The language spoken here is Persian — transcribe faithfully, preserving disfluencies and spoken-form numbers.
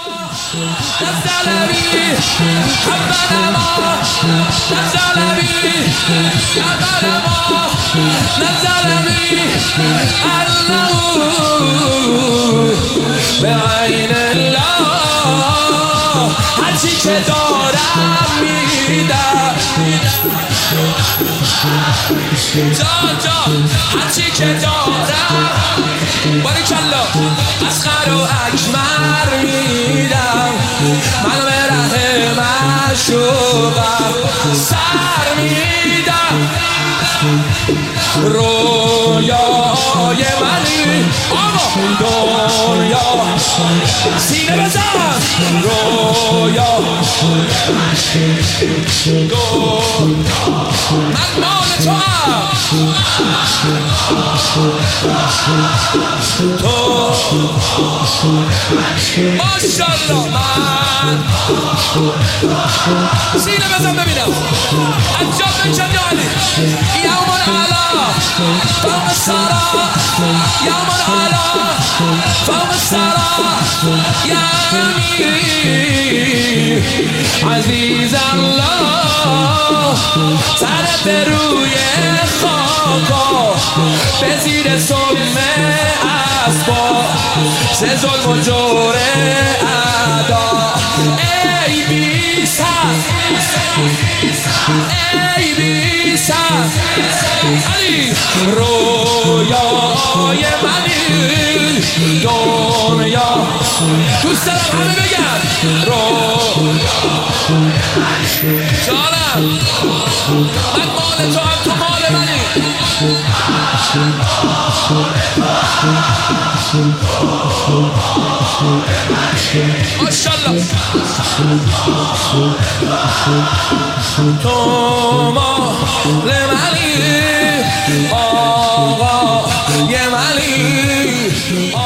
نزلمی اول ما نزلمی اول ما نزلمی انه به عین الله هرچی که دارم میدم جان جان هرچی که دارم باریکالله اصغر و اکبر میدم من به ره معشوقم سر میدم رویای منی آقا دنیا سینه بزن رویا من مال تو هم تو ماشالله من سینه بزن ببینم انجام بکن یا علی یوم علا فوق السرا یوم علا فوق السرا یعنی عزیز الله سرت روی خاکا به زیر سلمه اسبا سه ظلم و جور ادا ای بی سر ای بی سر علی رویای منی دنیا دوست دارم همه بگن رو جانم من مال تو هم تو مال منی ماشالله تو مال منی آقا یه منی